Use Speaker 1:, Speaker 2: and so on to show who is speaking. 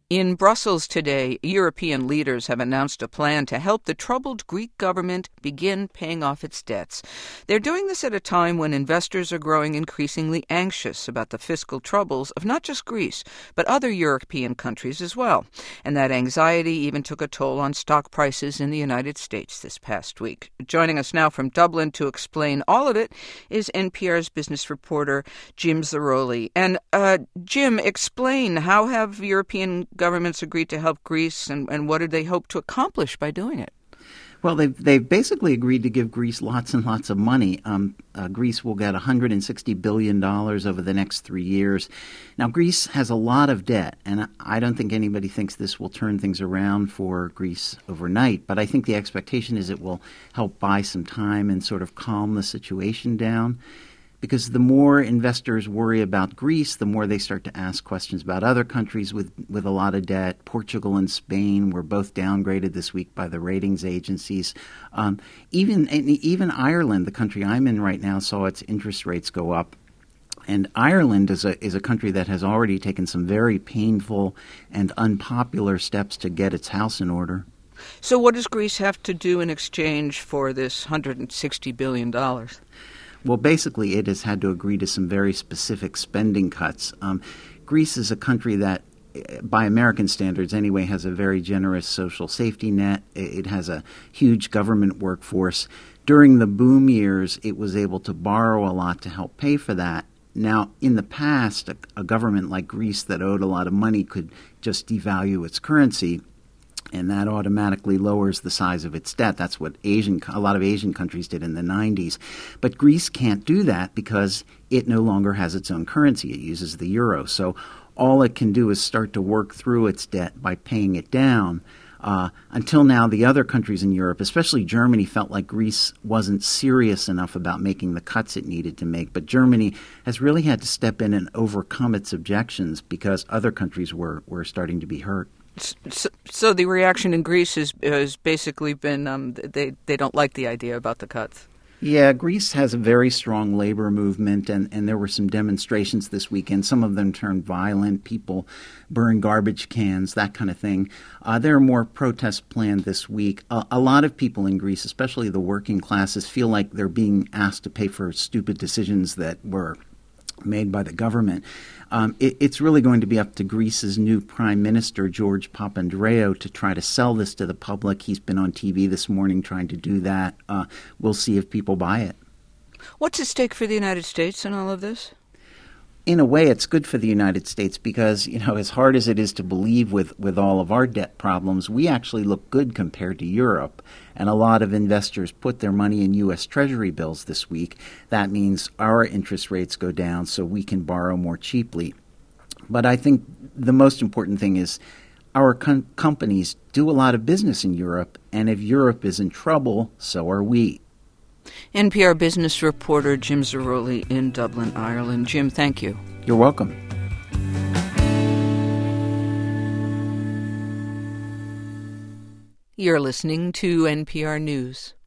Speaker 1: In Brussels today, European leaders have announced a plan to help the troubled Greek government begin paying off its debts. They're doing this at a time when investors are growing increasingly anxious about the fiscal troubles of not just Greece, but other European countries as well. And that anxiety even took a toll on stock prices in the United States this past week. Joining us now from Dublin to explain all of it is NPR's business reporter Jim Zarroli. And Jim, explain, how have European governments agreed to help Greece, and what did they hope to accomplish by doing it?
Speaker 2: Well, they've basically agreed to give Greece lots and lots of money. Greece will get $160 billion over the next 3 years. Now, Greece has a lot of debt, and I don't think anybody thinks this will turn things around for Greece overnight, but I think the expectation is it will help buy some time and sort of calm the situation down. Because the more investors worry about Greece, the more they start to ask questions about other countries with a lot of debt. Portugal and Spain were both downgraded this week by the ratings agencies. Even Ireland, the country I'm in right now, saw its interest rates go up. And Ireland is a country that has already taken some very painful and unpopular steps to get its house in order.
Speaker 1: So what does Greece have to do in exchange for this $160 billion?
Speaker 2: Well, basically, it has had to agree to some very specific spending cuts. Greece is a country that, by American standards anyway, has a very generous social safety net. It has a huge government workforce. During the boom years, it was able to borrow a lot to help pay for that. Now, in the past, a government like Greece that owed a lot of money could just devalue its currency, and that automatically lowers the size of its debt. That's what a lot of Asian countries did in the 90s. But Greece can't do that because it no longer has its own currency. It uses the euro. So all it can do is start to work through its debt by paying it down. Until now, the other countries in Europe, especially Germany, felt like Greece wasn't serious enough about making the cuts it needed to make. But Germany has really had to step in and overcome its objections because other countries were starting to be hurt.
Speaker 1: So the reaction in Greece has basically been they don't like the idea about the cuts.
Speaker 2: Yeah, Greece has a very strong labor movement, and there were some demonstrations this weekend. Some of them turned violent. People burned garbage cans, that kind of thing. There are more protests planned this week. A lot of people in Greece, especially the working classes, feel like they're being asked to pay for stupid decisions that were made by the government. It's really going to be up to Greece's new prime minister, George Papandreou, to try to sell this to the public. He's been on TV this morning trying to do that. We'll see if people buy it.
Speaker 1: What's at stake for the United States in all of this?
Speaker 2: In a way, it's good for the United States because, as hard as it is to believe with all of our debt problems, we actually look good compared to Europe. And a lot of investors put their money in U.S. Treasury bills this week. That means our interest rates go down so we can borrow more cheaply. But I think the most important thing is our companies do a lot of business in Europe, and if Europe is in trouble, so are we.
Speaker 1: NPR business reporter Jim Zarroli in Dublin, Ireland. Jim, thank you.
Speaker 2: You're welcome.
Speaker 1: You're listening to NPR News.